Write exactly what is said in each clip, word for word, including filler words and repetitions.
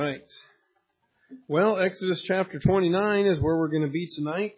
Right. Well, Exodus chapter twenty-nine is where we're going to be tonight.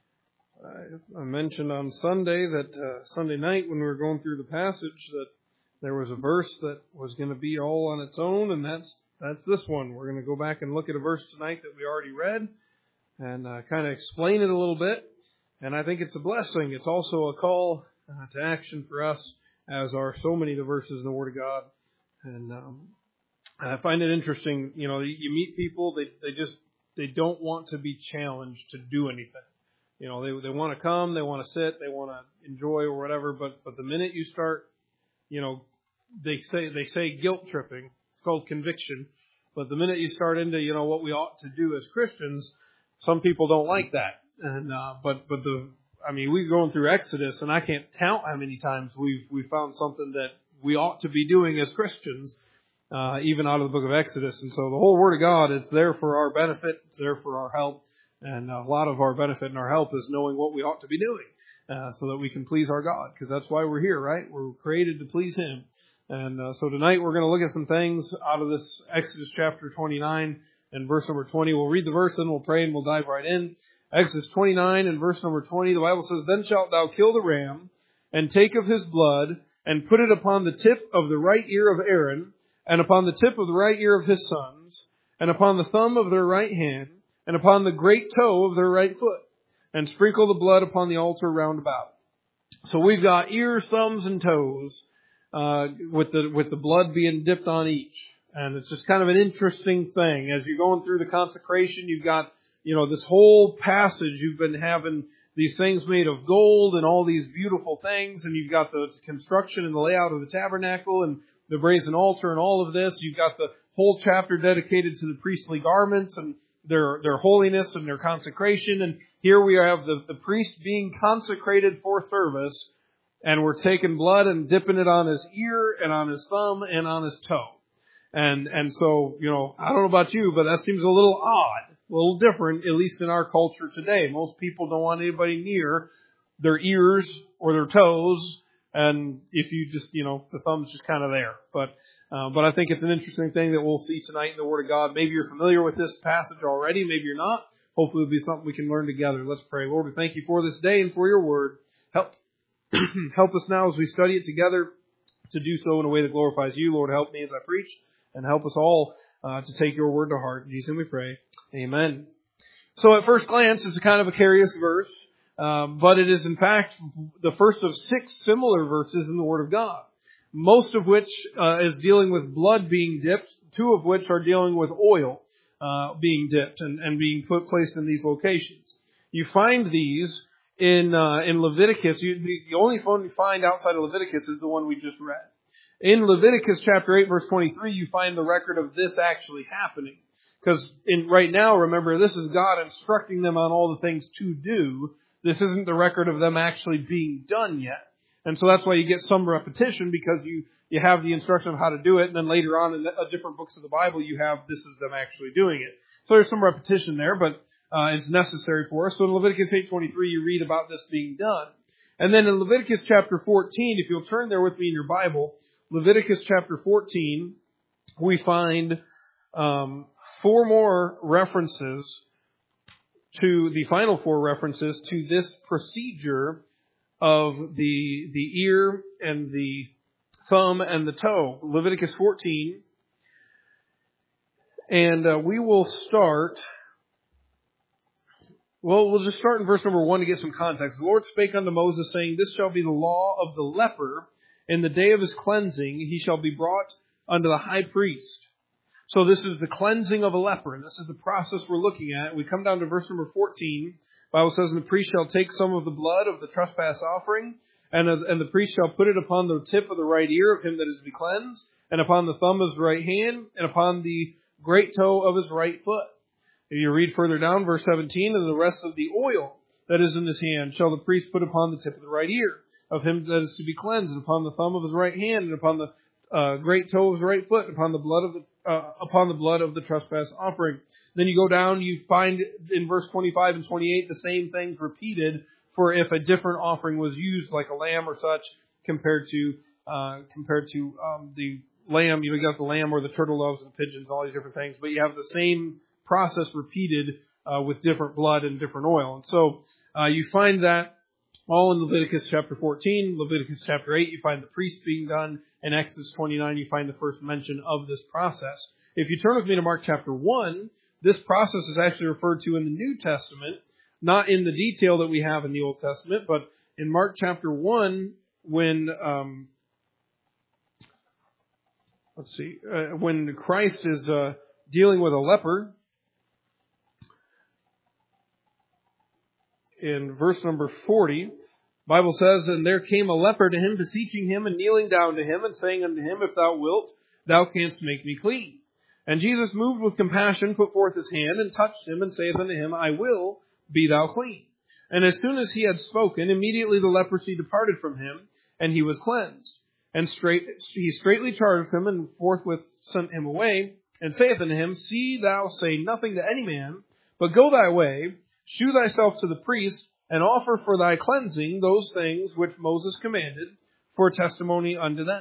I, I mentioned on Sunday that uh, Sunday night when we were going through the passage that there was a verse that was going to be all on its own, and that's that's this one. We're going to go back and look at a verse tonight that we already read and uh, kind of explain it a little bit. And I think it's a blessing. It's also a call uh, to action for us, as are so many of the verses in the Word of God. And um, I find it interesting. You know, you meet people, they they just they don't want to be challenged to do anything. You know, they they want to come, they want to sit, they want to enjoy or whatever. But but the minute you start, you know, they say they say guilt tripping. It's called conviction. But the minute you start into, you know, what we ought to do as Christians, some people don't like that. And uh, but but the I mean, we're going through Exodus, and I can't count how many times we've we found something that we ought to be doing as Christians, uh, even out of the book of Exodus. And so the whole Word of God is there for our benefit. It's there for our help. And a lot of our benefit and our help is knowing what we ought to be doing, uh, so that we can please our God. Because that's why we're here, right? We're created to please Him. And uh, so tonight we're going to look at some things out of this Exodus chapter twenty-nine and verse number twenty. We'll read the verse and we'll pray and we'll dive right in. Exodus twenty-nine and verse number twenty, the Bible says, "Then shalt thou kill the ram, and take of his blood, and put it upon the tip of the right ear of Aaron, and upon the tip of the right ear of his sons, and upon the thumb of their right hand, and upon the great toe of their right foot, and sprinkle the blood upon the altar round about." So we've got ears, thumbs, and toes, uh, with the with the blood being dipped on each. And it's just kind of an interesting thing. As you're going through the consecration, you've got, you know, this whole passage, you've been having these things made of gold and all these beautiful things, and you've got the construction and the layout of the tabernacle and the brazen altar and all of this. You've got the whole chapter dedicated to the priestly garments and their their holiness and their consecration. And here we have the, the priest being consecrated for service, and we're taking blood and dipping it on his ear and on his thumb and on his toe. And and so, you know, I don't know about you, but that seems a little odd, a little different, at least in our culture today. Most people don't want anybody near their ears or their toes, and if you just, you know, the thumb's just kind of there. But uh, but I think it's an interesting thing that we'll see tonight in the Word of God. Maybe you're familiar with this passage already, maybe you're not. Hopefully it'll be something we can learn together. Let's pray. Lord, we thank you for this day and for your Word. Help help us now as we study it together to do so in a way that glorifies you. Lord, help me as I preach, and help us all uh, to take your Word to heart. In Jesus' name we pray. Amen. So at first glance, it's a kind of a curious verse, um, but it is in fact the first of six similar verses in the Word of God, most of which uh, is dealing with blood being dipped, two of which are dealing with oil uh, being dipped and, and being put placed in these locations. You find these in uh, in Leviticus. You, the, the only one you find outside of Leviticus is the one we just read. In Leviticus chapter eight, verse twenty-three, you find the record of this actually happening. Because in right now, remember, this is God instructing them on all the things to do. This isn't the record of them actually being done yet. And so that's why you get some repetition, because you, you have the instruction of how to do it, and then later on in the, uh, different books of the Bible, you have this is them actually doing it. So there's some repetition there, but uh, it's necessary for us. So in Leviticus eight twenty-three, you read about this being done. And then in Leviticus chapter fourteen, if you'll turn there with me in your Bible, Leviticus chapter fourteen, we find um, four more references to the final four references to this procedure of the the ear and the thumb and the toe. Leviticus fourteen, and uh, we will start. Well, we'll just start in verse number one to get some context. The Lord spake unto Moses, saying, "This shall be the law of the leper. In the day of his cleansing, he shall be brought unto the high priest." So this is the cleansing of a leper, and this is the process we're looking at. We come down to verse number fourteen. The Bible says, "And the priest shall take some of the blood of the trespass offering, and, uh, and the priest shall put it upon the tip of the right ear of him that is to be cleansed, and upon the thumb of his right hand, and upon the great toe of his right foot." If you read further down, verse seventeen, "And the rest of the oil that is in his hand shall the priest put upon the tip of the right ear of him that is to be cleansed, and upon the thumb of his right hand, and upon the uh, great toe of his right foot, and upon the blood of the uh, upon the blood of the trespass offering." Then you go down, you find in verse twenty-five and twenty-eight the same things repeated for if a different offering was used, like a lamb or such, compared to uh, compared to um, the lamb, you know, you got the lamb or the turtle doves and pigeons, all these different things, but you have the same process repeated uh, with different blood and different oil. And so uh, you find that all in Leviticus chapter fourteen, Leviticus chapter eight, you find the priest being done. In Exodus twenty-nine, you find the first mention of this process. If you turn with me to Mark chapter one, this process is actually referred to in the New Testament, not in the detail that we have in the Old Testament, but in Mark chapter one, when, um, let's see, uh, when Christ is uh, dealing with a leper, in verse number forty, Bible says, "And there came a leper to him, beseeching him and kneeling down to him and saying unto him, If thou wilt, thou canst make me clean. And Jesus, moved with compassion, put forth his hand and touched him and saith unto him, I will, be thou clean. And as soon as he had spoken, immediately the leprosy departed from him, and he was cleansed. And straight, he straightly charged him and forthwith sent him away, and saith unto him, See thou say nothing to any man, but go thy way, shew thyself to the priest, and offer for thy cleansing those things which Moses commanded for testimony unto them."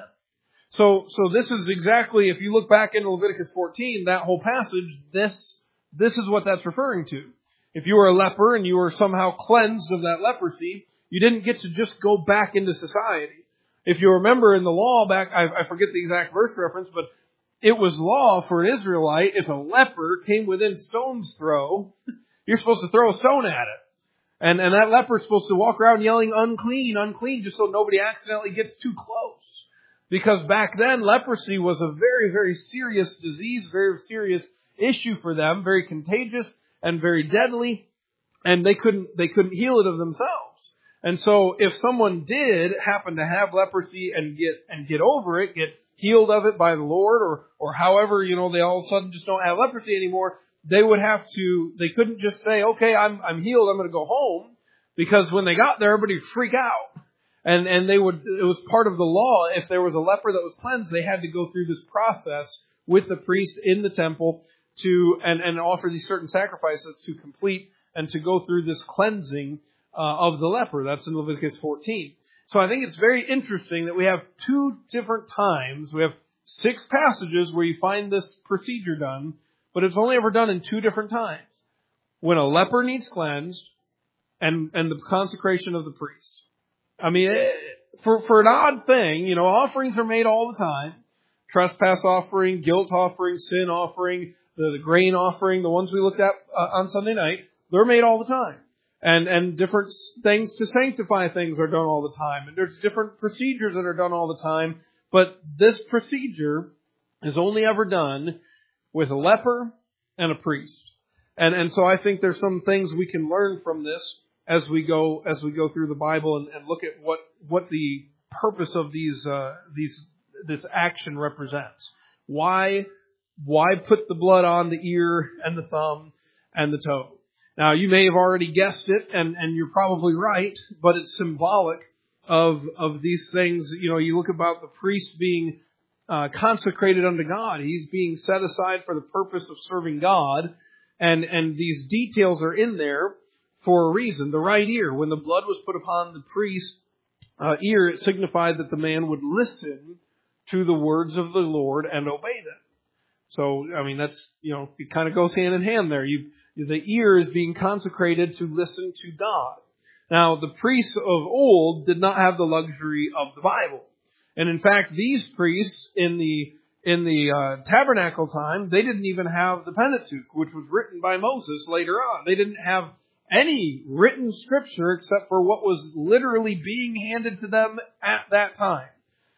So, so this is exactly, if you look back into Leviticus fourteen, that whole passage, this, this is what that's referring to. If you were a leper and you were somehow cleansed of that leprosy, you didn't get to just go back into society. If you remember in the law back, I, I forget the exact verse reference, but it was law for an Israelite, if a leper came within stone's throw, you're supposed to throw a stone at it. And, and that leper's supposed to walk around yelling, unclean, unclean, just so nobody accidentally gets too close. Because back then, leprosy was a very, very serious disease, very serious issue for them, very contagious and very deadly, and they couldn't, they couldn't heal it of themselves. And so if someone did happen to have leprosy and get, and get over it, get healed of it by the Lord, or, or however, you know, they all of a sudden just don't have leprosy anymore, they would have to, they couldn't just say, okay, I'm, I'm healed, I'm going to go home. Because when they got there, everybody would freak out. And, and they would, it was part of the law. If there was a leper that was cleansed, they had to go through this process with the priest in the temple to, and, and offer these certain sacrifices to complete and to go through this cleansing uh, of the leper. That's in Leviticus fourteen. So I think it's very interesting that we have two different times. We have six passages where you find this procedure done, but it's only ever done in two different times. When a leper needs cleansed and, and the consecration of the priest. I mean, for, for an odd thing, you know, offerings are made all the time. Trespass offering, guilt offering, sin offering, the, the grain offering, the ones we looked at uh, on Sunday night, they're made all the time. And, and different things to sanctify things are done all the time. And there's different procedures that are done all the time. But this procedure is only ever done with a leper and a priest. And, and so I think there's some things we can learn from this as we go, as we go through the Bible and, and look at what, what the purpose of these, uh, these, this action represents. Why, why put the blood on the ear and the thumb and the toe? Now, you may have already guessed it, and, and you're probably right, but it's symbolic of, of these things. You know, you look about the priest being uh, consecrated unto God. He's being set aside for the purpose of serving God, and, and these details are in there for a reason. The right ear, when the blood was put upon the priest's uh, ear, it signified that the man would listen to the words of the Lord and obey them. So, I mean, that's, you know, it kind of goes hand in hand there. You, the ear is being consecrated to listen to God. Now, the priests of old did not have the luxury of the Bible. And in fact, these priests in the in the uh, tabernacle time, they didn't even have the Pentateuch, which was written by Moses later on. They didn't have any written scripture except for what was literally being handed to them at that time.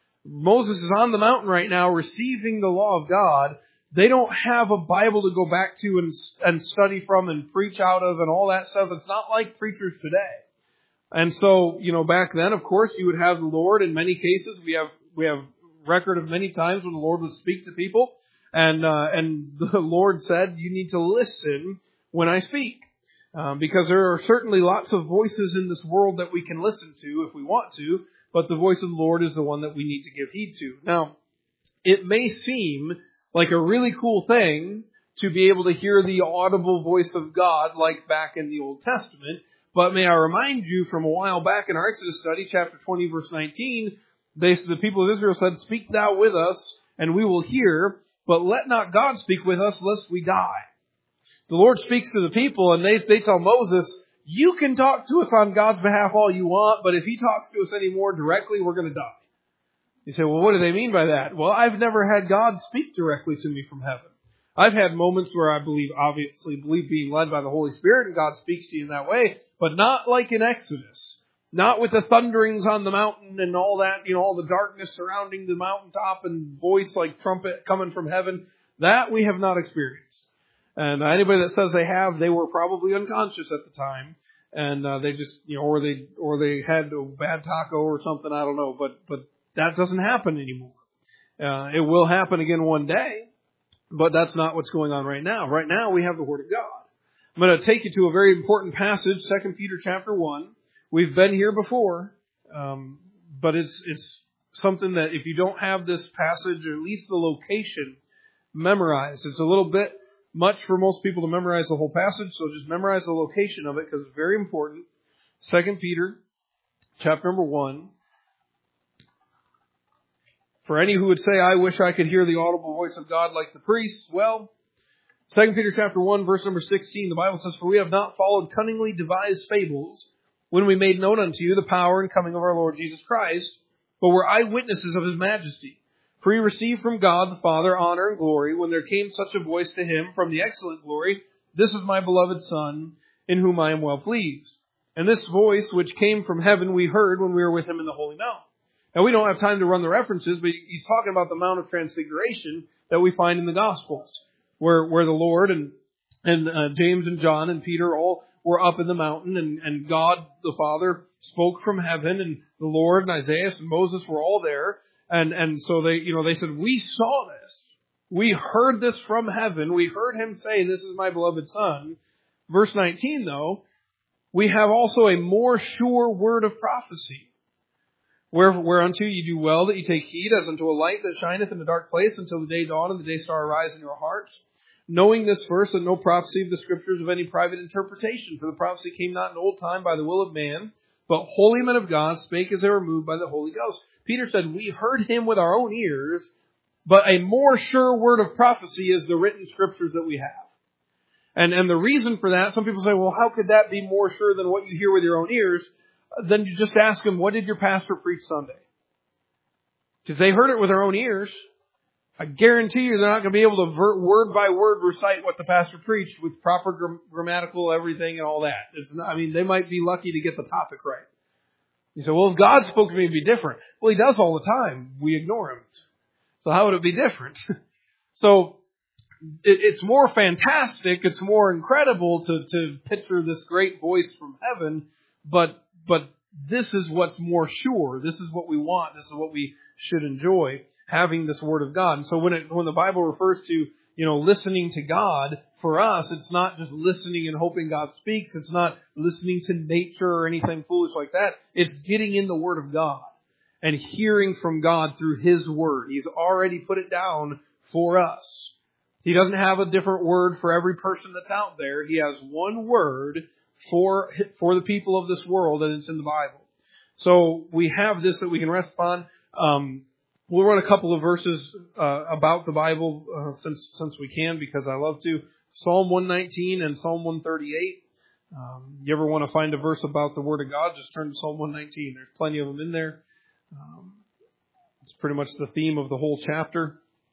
Moses is on the mountain right now receiving the law of God. They don't have a Bible to go back to and, and study from and preach out of and all that stuff. It's not like preachers today. And so, you know, back then, of course, you would have the Lord. In many cases, we have we have record of many times when the Lord would speak to people. And uh, and the Lord said, you need to listen when I speak. Um, because there are certainly lots of voices in this world that we can listen to if we want to. But the voice of the Lord is the one that we need to give heed to. Now, it may seem like a really cool thing to be able to hear the audible voice of God like back in the Old Testament. But may I remind you from a while back in our Exodus study, chapter twenty, verse nineteen, they, the people of Israel said, Speak thou with us, and we will hear, but let not God speak with us lest we die. The Lord speaks to the people, and they, they tell Moses, you can talk to us on God's behalf all you want, but if He talks to us any more directly, we're going to die. You say, well, what do they mean by that? Well, I've never had God speak directly to me from heaven. I've had moments where I believe, obviously, believe being led by the Holy Spirit, and God speaks to you in that way, but not like in Exodus. Not with the thunderings on the mountain and all that, you know, all the darkness surrounding the mountaintop and voice like trumpet coming from heaven. That we have not experienced. And anybody that says they have, they were probably unconscious at the time, and uh, they just, you know, or they or they had a bad taco or something. I don't know, but but that doesn't happen anymore. Uh, it will happen again one day, but that's not what's going on right now. Right now, we have the Word of God. I'm going to take you to a very important passage, Second Peter chapter one. We've been here before, um, but it's it's something that if you don't have this passage, or at least the location memorized, it's a little bit much for most people to memorize the whole passage, so just memorize the location of it because it's very important. Second Peter chapter number one. For any who would say, I wish I could hear the audible voice of God like the priests, well, Second Peter chapter one, verse number sixteen, the Bible says, for we have not followed cunningly devised fables, when we made known unto you the power and coming of our Lord Jesus Christ, but were eyewitnesses of His majesty. For He received from God the Father honor and glory, when there came such a voice to Him from the excellent glory, this is my beloved Son, in whom I am well pleased. And this voice which came from heaven we heard when we were with Him in the holy mount. Now we don't have time to run the references, but He's talking about the Mount of Transfiguration that we find in the Gospels, where where the Lord and and uh, James and John and Peter all were up in the mountain, and, and God the Father spoke from heaven, and the Lord and Isaiah and Moses were all there, and and so they you know they said, we saw this, we heard this from heaven, we heard Him say, this is my beloved Son. Verse nineteen, though, we have also a more sure word of prophecy, Where, whereunto you do well that you take heed, as unto a light that shineth in a dark place, until the day dawn and the day star arise in your hearts. Knowing this first, that no prophecy of the Scriptures of any private interpretation, for the prophecy came not in old time by the will of man, but holy men of God spake as they were moved by the Holy Ghost. Peter said, we heard Him with our own ears, but a more sure word of prophecy is the written Scriptures that we have. And, and the reason for that, some people say, well, how could that be more sure than what you hear with your own ears? Then you just ask them, what did your pastor preach Sunday? Because they heard it with their own ears. I guarantee you they're not going to be able to ver- word by word recite what the pastor preached with proper gra- grammatical everything and all that. It's not, I mean, they might be lucky to get the topic right. You say, well, if God spoke to me, it'd be different. Well, He does all the time. We ignore Him. So how would it be different? So it, it's more fantastic. It's more incredible to, to picture this great voice from heaven, but But this is what's more sure. This is what we want. This is what we should enjoy, having this Word of God. And so when it, when the Bible refers to, you know, listening to God, for us, it's not just listening and hoping God speaks. It's not listening to nature or anything foolish like that. It's getting in the Word of God and hearing from God through His Word. He's already put it down for us. He doesn't have a different word for every person that's out there. He has one word for for the people of this world, and it's in the Bible. So we have this that we can rest upon. Um, we'll run a couple of verses uh, about the Bible uh, since since we can, because I love to. Psalm one nineteen and Psalm one thirty-eight. Um, you ever want to find a verse about the Word of God, just turn to Psalm one nineteen. There's plenty of them in there. Um, it's pretty much the theme of the whole chapter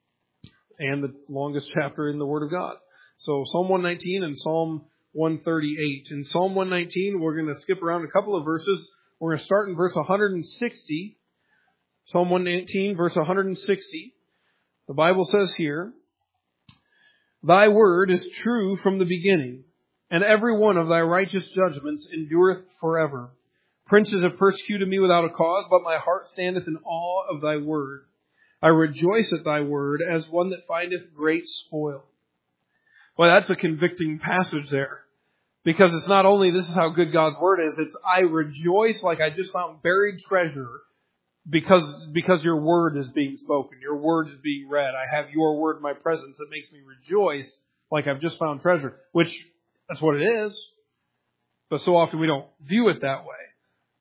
and the longest chapter in the Word of God. So Psalm one nineteen and Psalm one thirty-eight. In Psalm one nineteen, we're going to skip around a couple of verses. We're going to start in verse one sixty. Psalm one nineteen, verse one sixty. The Bible says here, Thy word is true from the beginning, and every one of Thy righteous judgments endureth forever. Princes have persecuted me without a cause, but my heart standeth in awe of Thy word. I rejoice at Thy word as one that findeth great spoil. Well, that's a convicting passage there. Because it's not only this is how good God's word is, it's I rejoice like I just found buried treasure because because your word is being spoken. Your word is being read. I have your word in my presence. It makes me rejoice like I've just found treasure, which that's what it is. But so often we don't view it that way.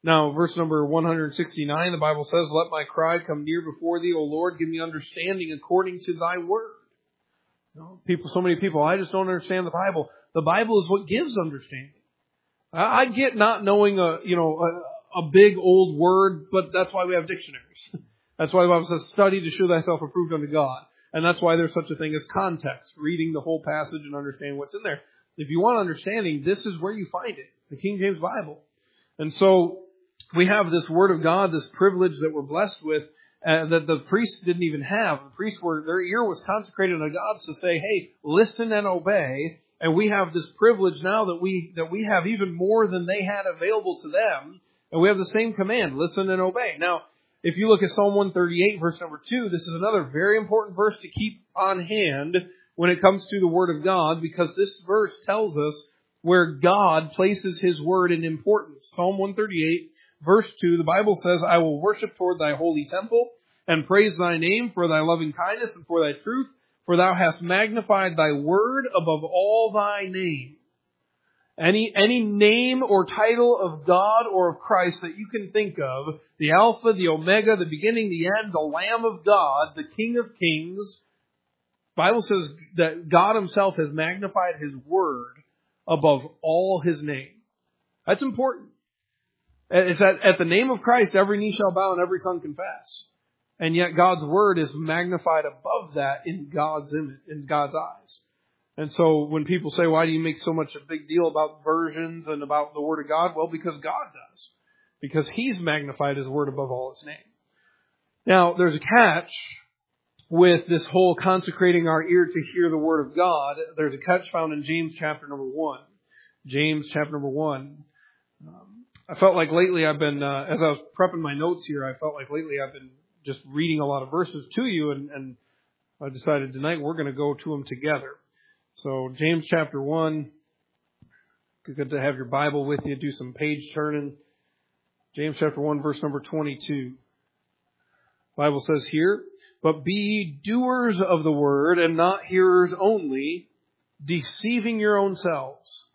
Now, verse number one sixty-nine, the Bible says, "Let my cry come near before thee, O Lord, give me understanding according to thy word." You know, people, so many people, I just don't understand the Bible. The Bible is what gives understanding. I, I get not knowing a, you know, a, a big old word, but that's why we have dictionaries. That's why the Bible says, "Study to show thyself approved unto God." And that's why there's such a thing as context, reading the whole passage and understanding what's in there. If you want understanding, this is where you find it, the King James Bible. And so we have this Word of God, this privilege that we're blessed with, uh, that the priests didn't even have. The priests were, their ear was consecrated unto God to say, hey, listen and obey. And we have this privilege now that we, that we have even more than they had available to them. And we have the same command, listen and obey. Now, if you look at Psalm one thirty-eight, verse number two, this is another very important verse to keep on hand when it comes to the Word of God, because this verse tells us where God places His Word in importance. Psalm one thirty-eight, verse two, the Bible says, "I will worship toward thy holy temple, and praise thy name for thy loving kindness and for thy truth, for thou hast magnified thy word above all thy name." Any, any name or title of God or of Christ that you can think of, the Alpha, the Omega, the beginning, the end, the Lamb of God, the King of Kings, the Bible says that God Himself has magnified His word above all His name. That's important. It's that at the name of Christ, every knee shall bow and every tongue confess. And yet God's word is magnified above that in God's image, in God's eyes. And so when people say, why do you make so much a big deal about versions and about the Word of God? Well, because God does. Because He's magnified His Word above all His name. Now, there's a catch with this whole consecrating our ear to hear the Word of God. There's a catch found in James chapter number one. James chapter number one. Um, I felt like lately I've been, uh, as I was prepping my notes here, I felt like lately I've been just reading a lot of verses to you, and, and I decided tonight we're going to go to them together. So James chapter one, good to have your Bible with you, do some page turning. James chapter one, verse number twenty-two. The Bible says here, "But be ye doers of the word, and not hearers only, deceiving your own selves."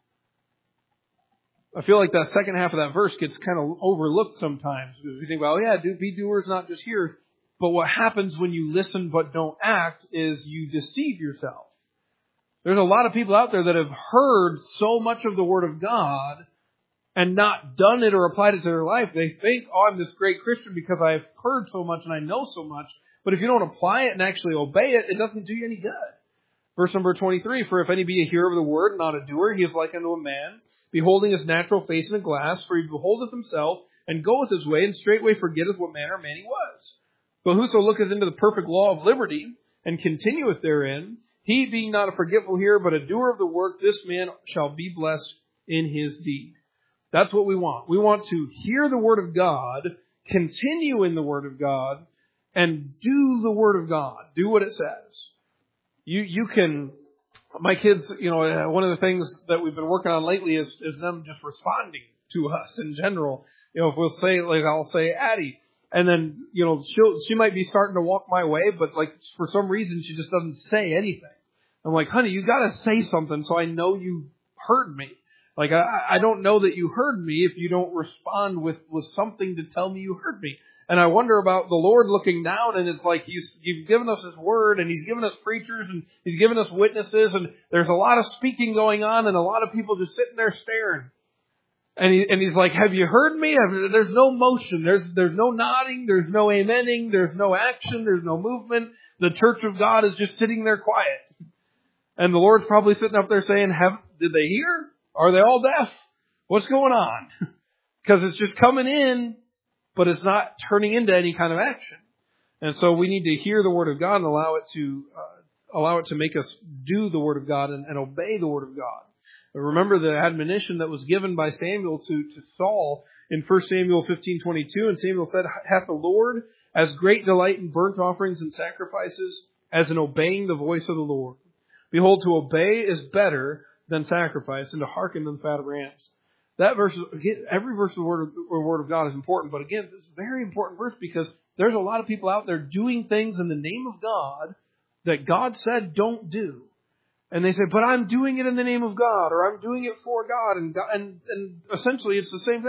I feel like that second half of that verse gets kind of overlooked sometimes. We think, well, yeah, do be doers, not just hearers. But what happens when you listen but don't act is you deceive yourself. There's a lot of people out there that have heard so much of the Word of God and not done it or applied it to their life. They think, oh, I'm this great Christian because I've heard so much and I know so much. But if you don't apply it and actually obey it, it doesn't do you any good. Verse number twenty-three, "For if any be a hearer of the word, not a doer, he is like unto a man, beholding his natural face in a glass. For he beholdeth himself, and goeth his way, and straightway forgetteth what manner of man he was. But whoso looketh into the perfect law of liberty, and continueth therein, he being not a forgetful hearer, but a doer of the work, this man shall be blessed in his deed." That's what we want. We want to hear the Word of God, continue in the Word of God, and do the Word of God. Do what it says. You you can, my kids, you know, one of the things that we've been working on lately is, is them just responding to us in general. You know, if we'll say, like I'll say, "Addie," and then, you know, she'll, she might be starting to walk my way, but like for some reason she just doesn't say anything. I'm like, "Honey, you gotta say something so I know you heard me. Like, I, I don't know that you heard me if you don't respond with, with something to tell me you heard me." And I wonder about the Lord looking down, and it's like He's, He's given us His Word, and He's given us preachers, and He's given us witnesses, and there's a lot of speaking going on, and a lot of people just sitting there staring. And, he, and He's like, "Have you heard me?" There's no motion. There's, there's no nodding. There's no amening. There's no action. There's no movement. The church of God is just sitting there quiet. And the Lord's probably sitting up there saying, "Have, did they hear? Are they all deaf? What's going on?" Because it's just coming in, but it's not turning into any kind of action. And so we need to hear the Word of God and allow it to uh, allow it to make us do the Word of God and, and obey the Word of God. But remember the admonition that was given by Samuel to, to Saul in First Samuel fifteen twenty-two. And Samuel said, "Hath the Lord as great delight in burnt offerings and sacrifices as in obeying the voice of the Lord? Behold, to obey is better than sacrifice, and to hearken than the fat of rams." That verse, again, every verse of the word, of the word of God is important. But again, this is a very important verse because there's a lot of people out there doing things in the name of God that God said don't do. And they say, "But I'm doing it in the name of God," or "I'm doing it for God." And God, and, and essentially it's the same thing.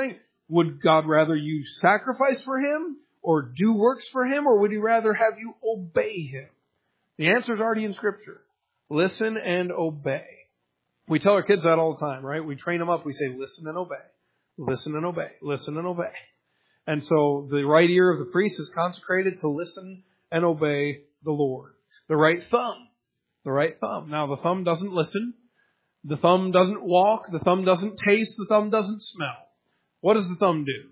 Would God rather you sacrifice for Him or do works for Him, or would He rather have you obey Him? The answer is already in Scripture. Listen and obey. We tell our kids that all the time, right? We train them up. We say, listen and obey. Listen and obey. Listen and obey. And so the right ear of the priest is consecrated to listen and obey the Lord. The right thumb. The right thumb. Now, the thumb doesn't listen. The thumb doesn't walk. The thumb doesn't taste. The thumb doesn't smell. What does the thumb do?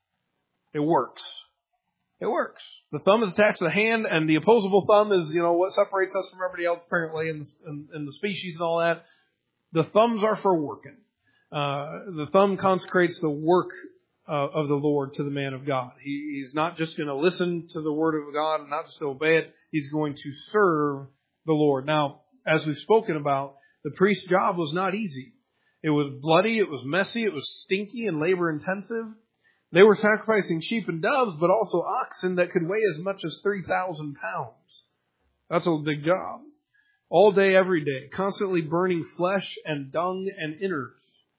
It works. It works. The thumb is attached to the hand, and the opposable thumb is, you know, what separates us from everybody else, apparently, in the, in, in the species and all that. The thumbs are for working. Uh, the thumb consecrates the work uh, of the Lord to the man of God. He, he's not just going to listen to the word of God and not just to obey it. He's going to serve the Lord. Now, as we've spoken about, the priest's job was not easy. It was bloody, it was messy, it was stinky and labor intensive. They were sacrificing sheep and doves, but also oxen that could weigh as much as three thousand pounds. That's a big job. All day, every day, constantly burning flesh and dung and innards.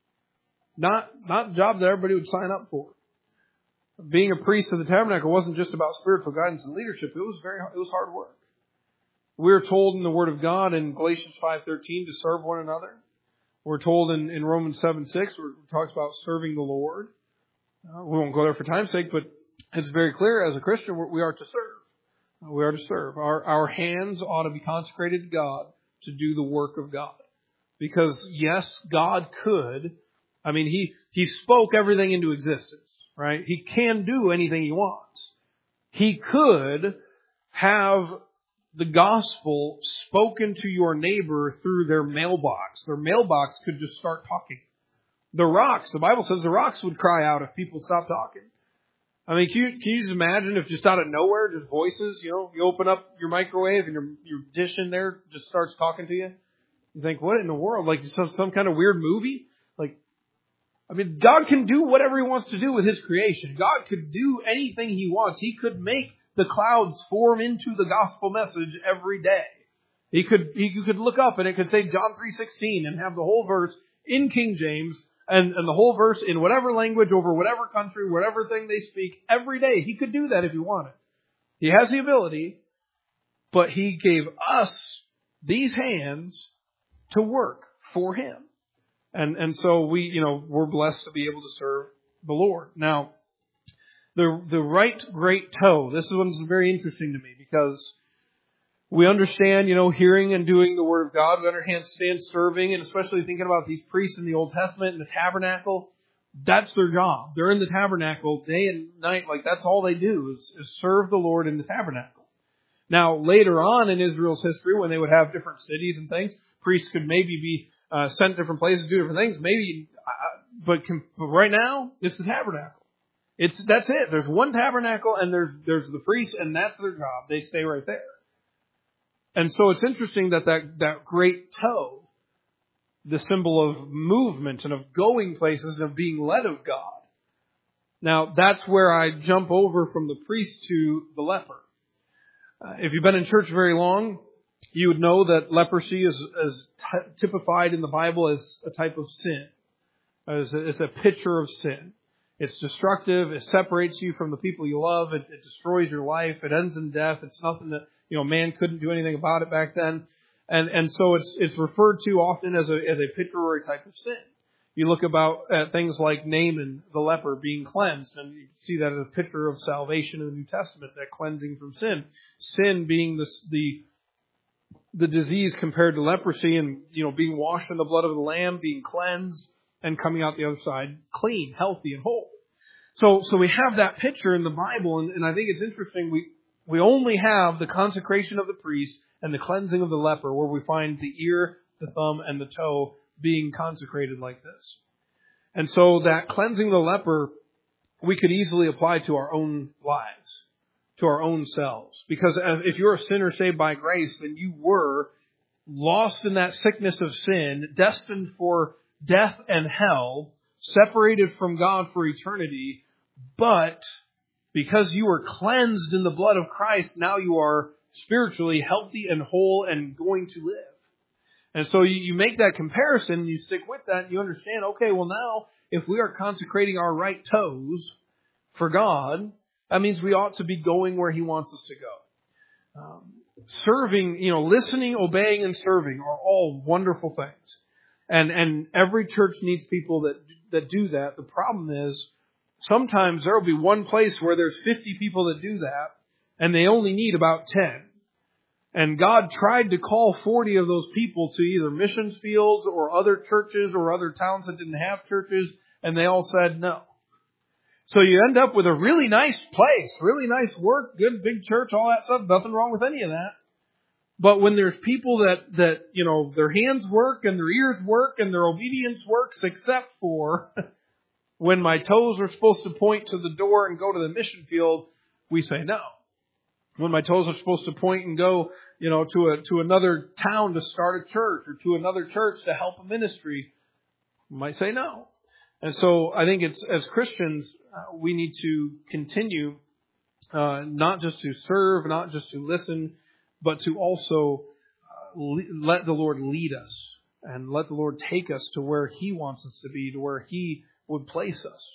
Not, not a job that everybody would sign up for. Being a priest of the tabernacle wasn't just about spiritual guidance and leadership. It was very, it was hard work. We're told in the Word of God in Galatians five thirteen to serve one another. We're told in, in Romans seven six, where it talks about serving the Lord. Uh, we won't go there for time's sake, but it's very clear as a Christian we are to serve. We are to serve. Our, our hands ought to be consecrated to God to do the work of God. Because yes, God could. I mean, He, He spoke everything into existence, right? He can do anything He wants. He could have the gospel spoken to your neighbor through their mailbox. Their mailbox could just start talking. The rocks, the Bible says the rocks would cry out if people stopped talking. I mean, can you, can you just imagine if just out of nowhere, just voices, you know, you open up your microwave and your, your dish in there just starts talking to you? You think, what in the world? Like some, some kind of weird movie? Like, I mean, God can do whatever He wants to do with His creation. God could do anything He wants. He could make the clouds form into the gospel message every day. He could, he could look up and it could say John three sixteen and have the whole verse in King James and, and the whole verse in whatever language over whatever country, whatever thing they speak every day. He could do that if He wanted. He has the ability, but He gave us these hands to work for Him. And, and so we, you know, we're blessed to be able to serve the Lord. Now, The the right great toe. This one's very interesting to me because we understand, you know, hearing and doing the Word of God. We understand serving, and especially thinking about these priests in the Old Testament in the tabernacle. That's their job. They're in the tabernacle day and night. Like that's all they do is, is serve the Lord in the tabernacle. Now, later on in Israel's history, when they would have different cities and things, priests could maybe be uh, sent different places to do different things. Maybe, uh, but, can, but right now, it's the tabernacle. It's, that's it. There's one tabernacle and there's, there's the priests and that's their job. They stay right there. And so it's interesting that that, that great toe, the symbol of movement and of going places and of being led of God. Now, that's where I jump over from the priest to the leper. Uh, if you've been in church very long, you would know that leprosy is, is t- typified in the Bible as a type of sin. As a, it's a picture of sin. It's destructive. It separates you from the people you love. It, it destroys your life. It ends in death. It's nothing that, you know, man couldn't do anything about it back then. And, and so it's, it's referred to often as a, as a picture or a type of sin. You look about at things like Naaman, the leper, being cleansed, and you see that as a picture of salvation in the New Testament, that cleansing from sin. Sin being this, the, the disease compared to leprosy and, you know, being washed in the blood of the Lamb, being cleansed, and coming out the other side clean, healthy, and whole. So, so we have that picture in the Bible, and, and I think it's interesting. We, we only have the consecration of the priest and the cleansing of the leper, where we find the ear, the thumb, and the toe being consecrated like this. And so that cleansing the leper, we could easily apply to our own lives, to our own selves. Because if you're a sinner saved by grace, then you were lost in that sickness of sin, destined for death and hell, separated from God for eternity, but because you were cleansed in the blood of Christ, now you are spiritually healthy and whole and going to live. And so you, you make that comparison, you stick with that, and you understand, okay, well now, if we are consecrating our right toes for God, that means we ought to be going where He wants us to go. Um, serving, you know, listening, obeying, and serving are all wonderful things. And and every church needs people that that do that. The problem is, sometimes there will be one place where there's fifty people that do that, and they only need about ten. And God tried to call forty of those people to either missions fields or other churches or other towns that didn't have churches, and they all said no. So you end up with a really nice place, really nice work, good big church, all that stuff. Nothing wrong with any of that. But when there's people that, that, you know, their hands work and their ears work and their obedience works, except for when my toes are supposed to point to the door and go to the mission field, we say no. When my toes are supposed to point and go, you know, to a, to another town to start a church or to another church to help a ministry, we might say no. And so I think it's, as Christians, uh, we need to continue, uh, not just to serve, not just to listen, but to also uh, le- let the Lord lead us and let the Lord take us to where He wants us to be, to where He would place us.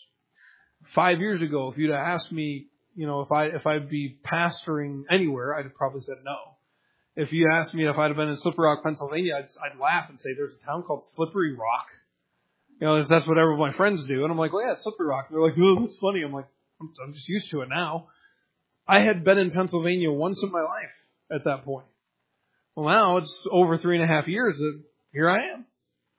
Five years ago, if you'd have asked me, you know, if I if I'd be pastoring anywhere, I'd have probably said no. If you asked me if I'd have been in Slippery Rock, Pennsylvania, I'd, I'd laugh and say there's a town called Slippery Rock. You know, that's what every my friends do, and I'm like, well, yeah, it's Slippery Rock. And they're like, oh, that's funny. I'm like, I'm, I'm just used to it now. I had been in Pennsylvania once in my life at that point. Well, now it's over three and a half years that here I am.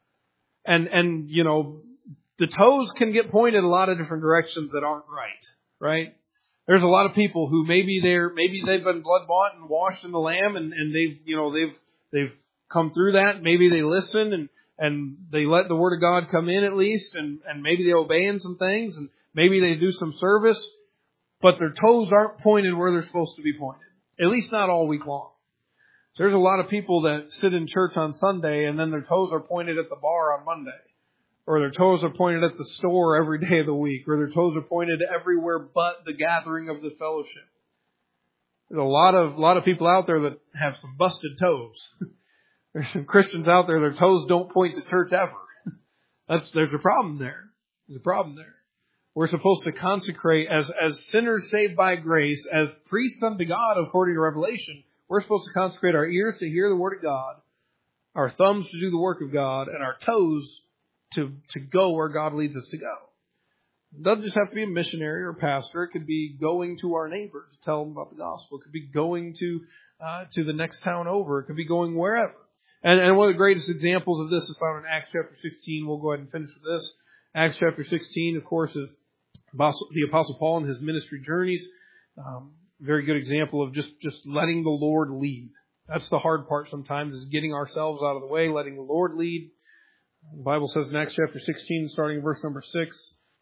And, and, you know, the toes can get pointed a lot of different directions that aren't right, right? There's a lot of people who maybe they're, maybe they've been blood bought and washed in the Lamb and, and they've, you know, they've, they've come through that. Maybe they listen and, and they let the Word of God come in at least, and, and maybe they obey in some things, and maybe they do some service, but their toes aren't pointed where they're supposed to be pointed. At least not all week long. So there's a lot of people that sit in church on Sunday and then their toes are pointed at the bar on Monday. Or their toes are pointed at the store every day of the week. Or their toes are pointed everywhere but the gathering of the fellowship. There's a lot of, a lot of people out there that have some busted toes. There's some Christians out there, their toes don't point to church ever. That's, there's a problem there. There's a problem there. We're supposed to consecrate as, as sinners saved by grace, as priests unto God according to Revelation. We're supposed to consecrate our ears to hear the Word of God, our thumbs to do the work of God, and our toes to, to go where God leads us to go. It doesn't just have to be a missionary or a pastor. It could be going to our neighbor to tell them about the gospel. It could be going to uh, to the next town over. It could be going wherever. And, and one of the greatest examples of this is found in Acts chapter sixteen. We'll go ahead and finish with this. Acts chapter sixteen, of course, is the Apostle Paul and his ministry journeys. Um, very good example of just, just letting the Lord lead. That's the hard part sometimes, is getting ourselves out of the way, letting the Lord lead. The Bible says in Acts chapter sixteen, starting in verse number six,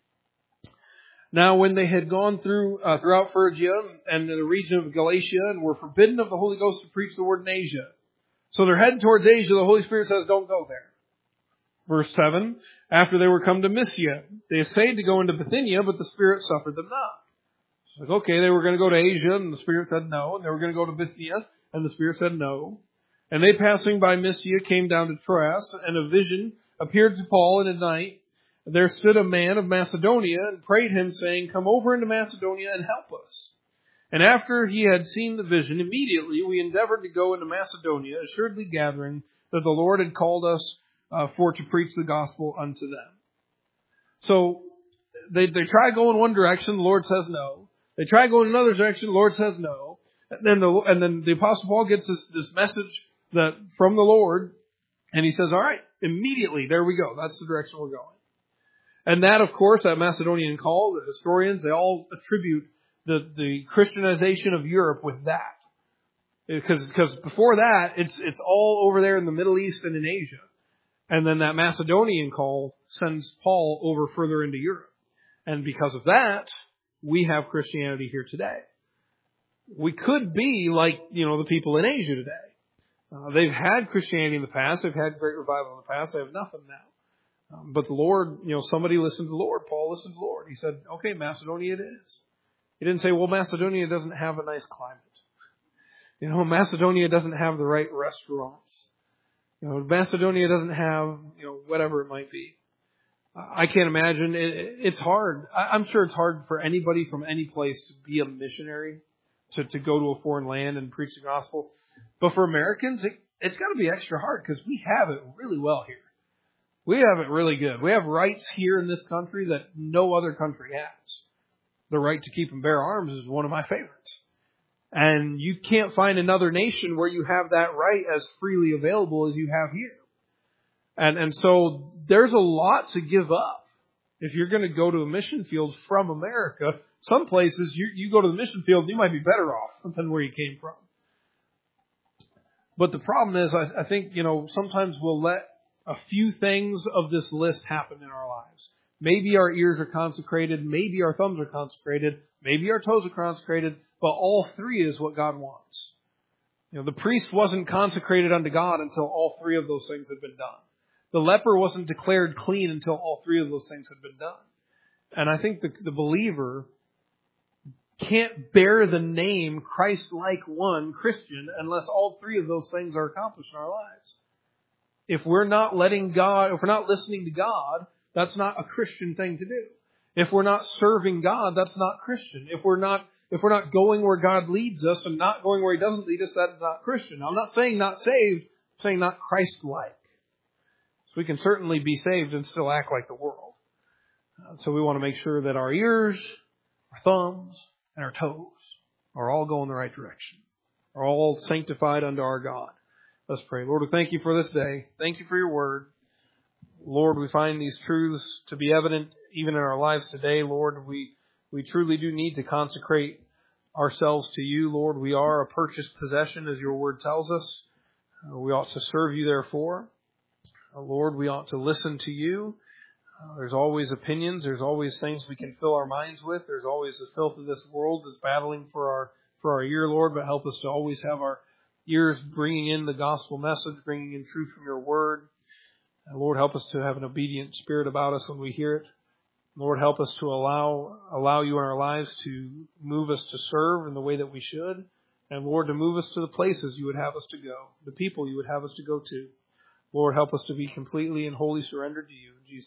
now when they had gone through uh, throughout Phrygia and the region of Galatia and were forbidden of the Holy Ghost to preach the word in Asia. So they're heading towards Asia. The Holy Spirit says, don't go there. Verse seven, after they were come to Mysia, they essayed to go into Bithynia, but the Spirit suffered them not. It's like, okay, they were going to go to Asia, and the Spirit said no. And they were going to go to Bithynia, and the Spirit said no. And they, passing by Mysia, came down to Troas, and a vision appeared to Paul in a night. There stood a man of Macedonia, and prayed him, saying, come over into Macedonia and help us. And after he had seen the vision, immediately we endeavored to go into Macedonia, assuredly gathering that the Lord had called us uh, for to preach the gospel unto them. So they they try going one direction, the Lord says no. They try going another direction, the Lord says no. And then the and then the Apostle Paul gets this this message that from the Lord, and he says, all right, immediately there we go. That's the direction we're going. And that, of course, that Macedonian call, the historians, they all attribute the, the Christianization of Europe with that. Because, because before that, it's, it's all over there in the Middle East and in Asia. And then that Macedonian call sends Paul over further into Europe. And because of that, we have Christianity here today. We could be like, you know, the people in Asia today. Uh, they've had Christianity in the past. They've had great revivals in the past. They have nothing now. Um, but the Lord, you know, somebody listened to the Lord. Paul listened to the Lord. He said, okay, Macedonia it is. He didn't say, well, Macedonia doesn't have a nice climate. You know, Macedonia doesn't have the right restaurants. You know, Macedonia doesn't have, you know, whatever it might be. I can't imagine. It, it's hard. I, I'm sure it's hard for anybody from any place to be a missionary, to, to go to a foreign land and preach the gospel. But for Americans, it, it's got to be extra hard because we have it really well here. We have it really good. We have rights here in this country that no other country has. The right to keep and bear arms is one of my favorites. And you can't find another nation where you have that right as freely available as you have here. And and so there's a lot to give up if you're going to go to a mission field from America. Some places you, you go to the mission field, you might be better off than where you came from. But the problem is, I, I think, you know, sometimes we'll let a few things of this list happen in our lives. Maybe our ears are consecrated, maybe our thumbs are consecrated, maybe our toes are consecrated, but all three is what God wants. You know, the priest wasn't consecrated unto God until all three of those things had been done. The leper wasn't declared clean until all three of those things had been done. And I think the, the believer can't bear the name Christ-like one Christian unless all three of those things are accomplished in our lives. If we're not letting God, if we're not listening to God, that's not a Christian thing to do. If we're not serving God, that's not Christian. If we're not, if we're not going where God leads us and not going where He doesn't lead us, that's not Christian. Now, I'm not saying not saved, I'm saying not Christ-like. So we can certainly be saved and still act like the world. Uh, so we want to make sure that our ears, our thumbs, and our toes are all going the right direction. Are all sanctified unto our God. Let's pray. Lord, we thank You for this day. Thank You for Your word. Lord, we find these truths to be evident even in our lives today. Lord, we, we truly do need to consecrate ourselves to You. Lord, we are a purchased possession, as Your word tells us. Uh, we ought to serve You therefore. Uh, Lord, we ought to listen to You. Uh, there's always opinions. There's always things we can fill our minds with. There's always the filth of this world that's battling for our, for our ear, Lord, but help us to always have our ears bringing in the gospel message, bringing in truth from Your word. And Lord, help us to have an obedient spirit about us when we hear it. Lord, help us to allow allow You in our lives to move us to serve in the way that we should. And Lord, to move us to the places You would have us to go, the people You would have us to go to. Lord, help us to be completely and wholly surrendered to You. In Jesus'